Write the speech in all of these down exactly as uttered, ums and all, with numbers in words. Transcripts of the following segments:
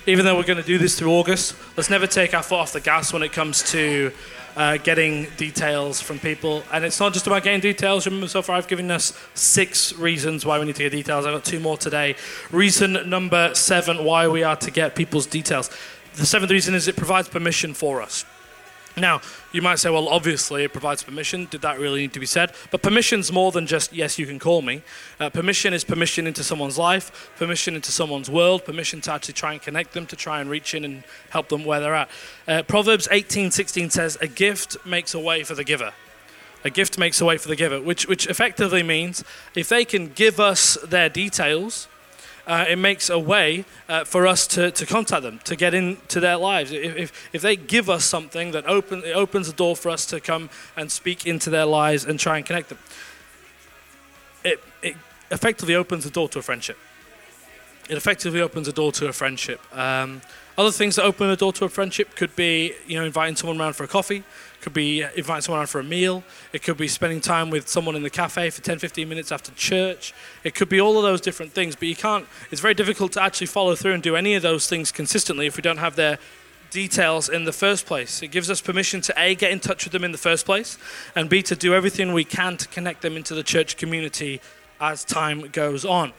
even though we're going to do this through August, let's never take our foot off the gas when it comes to uh, getting details from people. And it's not just about getting details. Remember, so far I've given us six reasons why we need to get details. I've got two more today. Reason number seven, why we are to get people's details. The seventh reason is it provides permission for us. Now, you might say, well, obviously it provides permission. Did that really need to be said? But permission's more than just, yes, you can call me. Uh, permission is permission into someone's life, permission into someone's world, permission to actually try and connect them, to try and reach in and help them where they're at. Uh, Proverbs eighteen sixteen says, a gift makes a way for the giver. A gift makes a way for the giver, which, which effectively means if they can give us their details, Uh, it makes a way uh, for us to, to contact them, to get into their lives. If, if, if they give us something that open, it opens the door for us to come and speak into their lives and try and connect them. It, it effectively opens the door to a friendship. It effectively opens the door to a friendship. Um, other things that open the door to a friendship could be, you know, inviting someone around for a coffee. Could be inviting someone around for a meal. It could be spending time with someone in the cafe for ten, fifteen minutes after church. It could be all of those different things, but you can't, it's very difficult to actually follow through and do any of those things consistently if we don't have their details in the first place. It gives us permission to A, get in touch with them in the first place, and B, to do everything we can to connect them into the church community as time goes on.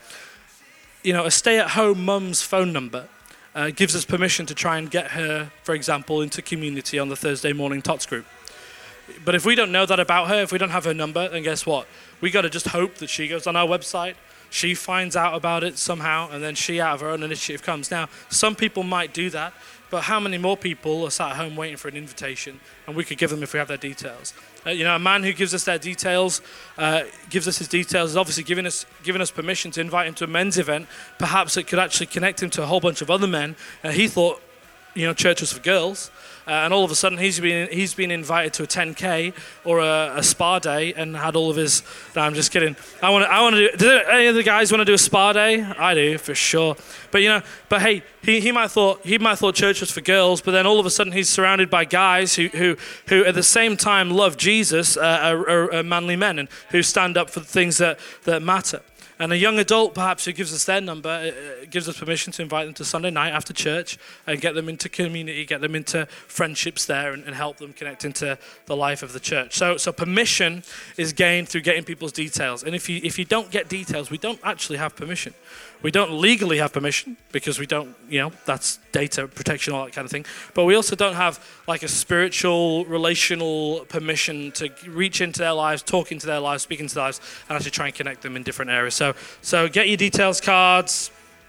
You know, a stay-at-home mum's phone number uh, gives us permission to try and get her, for example, into community on the Thursday morning Tots group. But if we don't know that about her, if we don't have her number, then guess what? We got to just hope that she goes on our website, she finds out about it somehow, and then she, out of her own initiative, comes. Now, some people might do that, but how many more people are sat at home waiting for an invitation, and we could give them if we have their details? Uh, you know, a man who gives us their details, uh, gives us his details, is obviously giving us giving us permission to invite him to a men's event. Perhaps it could actually connect him to a whole bunch of other men. Uh, he thought, you know, church was for girls. Uh, and all of a sudden, he's been he's been invited to a ten K or a, a spa day and had all of his. No, I'm just kidding. I want to. I want to do. Do any of the guys want to do a spa day? I do for sure. But you know, but hey, he, he might thought he might thought church was for girls, but then all of a sudden he's surrounded by guys who who who at the same time love Jesus, uh, are, are, are manly men, and who stand up for the things that that matter. And a young adult, perhaps, who gives us their number, uh, gives us permission to invite them to Sunday night after church and get them into community, get them into friendships there, and, and help them connect into the life of the church. So, so permission is gained through getting people's details. And if you if you don't get details, we don't actually have permission. We don't legally have permission because we don't, you know, that's data protection, all that kind of thing. But we also don't have like a spiritual, relational permission to reach into their lives, talk into their lives, speak into their lives, and actually try and connect them in different areas. So, so get your details cards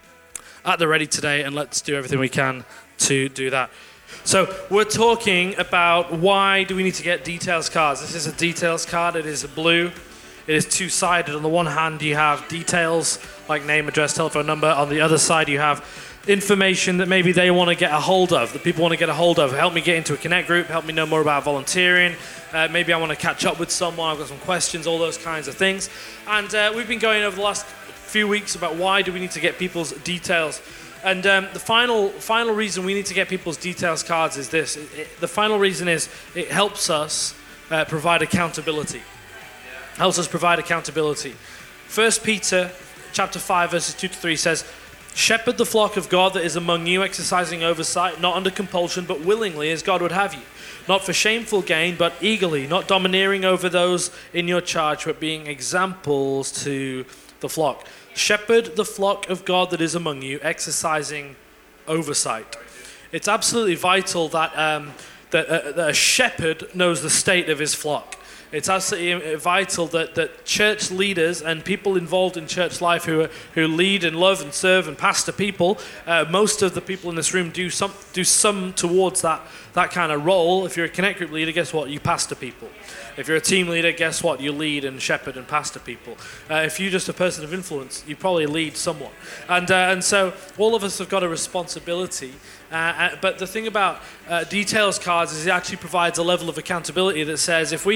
at the ready today, and let's do everything we can to do that. So we're talking about why do we need to get details cards. This is a details card. It is blue. It is two-sided. On the one hand, you have details like name, address, telephone number. On the other side, you have information that maybe they want to get a hold of, that people want to get a hold of. Help me get into a Connect group. Help me know more about volunteering. Uh, maybe I want to catch up with someone. I've got some questions, all those kinds of things. And uh, we've been going over the last few weeks about why do we need to get people's details. And um, the final final reason we need to get people's details cards is this. It, it, the final reason is it helps us uh, provide accountability. Helps us provide accountability. First Peter chapter five, verses two to three says, shepherd the flock of God that is among you, exercising oversight, not under compulsion, but willingly, as God would have you. Not for shameful gain, but eagerly, not domineering over those in your charge, but being examples to the flock. Shepherd the flock of God that is among you, exercising oversight. It's absolutely vital that, um, that, uh, that a shepherd knows the state of his flock. It's absolutely vital that, that church leaders and people involved in church life who are, who lead and love and serve and pastor people, uh, most of the people in this room do some do some towards that that kind of role. If you're a Connect group leader, guess what? You pastor people. If you're a team leader, guess what? You lead and shepherd and pastor people. Uh, if you're just a person of influence, you probably lead someone. And uh, and so all of us have got a responsibility. Uh, uh, but the thing about uh, details cards is it actually provides a level of accountability that says if we have a details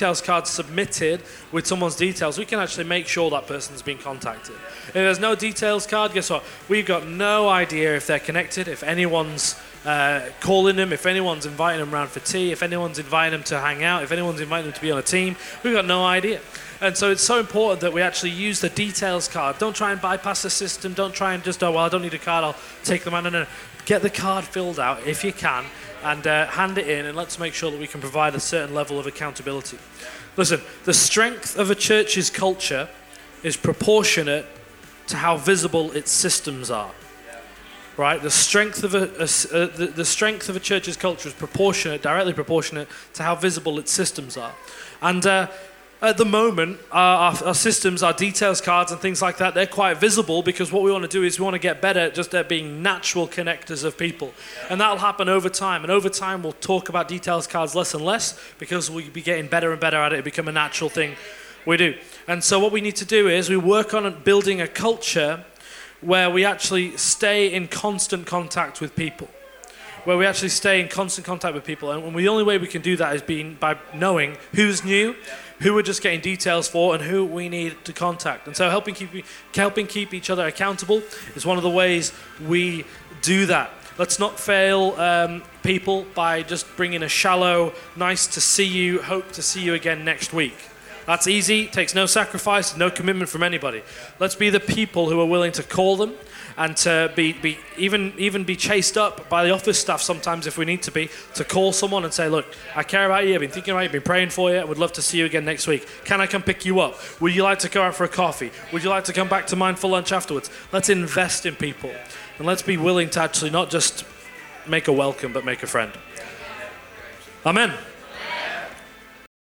details card submitted with someone's details, we can actually make sure that person's been contacted. If there's no details card, guess what? We've got no idea if they're connected, if anyone's uh, calling them, if anyone's inviting them around for tea, if anyone's inviting them to hang out, if anyone's inviting them to be on a team. We've got no idea. And so it's so important that we actually use the details card. Don't try and bypass the system. Don't try and just, oh, well, I don't need a card, I'll take them out. No, no, no. Get the card filled out if you can, and uh, hand it in, and let's make sure that we can provide a certain level of accountability. Listen, the strength of a church's culture is proportionate to how visible its systems are. Right? The strength of a, a uh, the, the strength of a church's culture is proportionate, directly proportionate to how visible its systems are. And uh, at the moment, our, our, our systems, our details cards and things like that, they're quite visible because what we want to do is we want to get better at just at being natural connectors of people. And that'll happen over time. And over time, we'll talk about details cards less and less because we'll be getting better and better at it. It'll become a natural thing we do. And so what we need to do is we work on building a culture where we actually stay in constant contact with people. Where we actually stay in constant contact with people. And the only way we can do that is being by knowing who's new, who we're just getting details for, and who we need to contact. And so helping keep helping keep each other accountable is one of the ways we do that. Let's not fail um, people by just bringing a shallow, nice to see you, hope to see you again next week. That's easy, takes no sacrifice, no commitment from anybody. Let's be the people who are willing to call them and to be, be even even be chased up by the office staff sometimes if we need to be, to call someone and say, look, I care about you, I've been thinking about you, I've been praying for you, I would love to see you again next week. Can I come pick you up? Would you like to go out for a coffee? Would you like to come back to mine for lunch afterwards? Let's invest in people. And let's be willing to actually not just make a welcome, but make a friend. Amen.